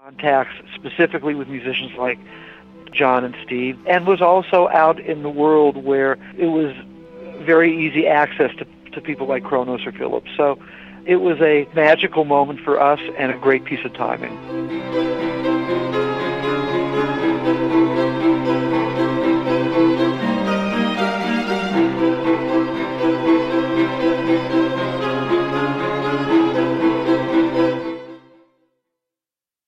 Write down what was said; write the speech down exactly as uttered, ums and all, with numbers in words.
contacts specifically with musicians like John and Steve, and was also out in the world where it was very easy access to, to people like Kronos or Phillips. So it was a magical moment for us and a great piece of timing.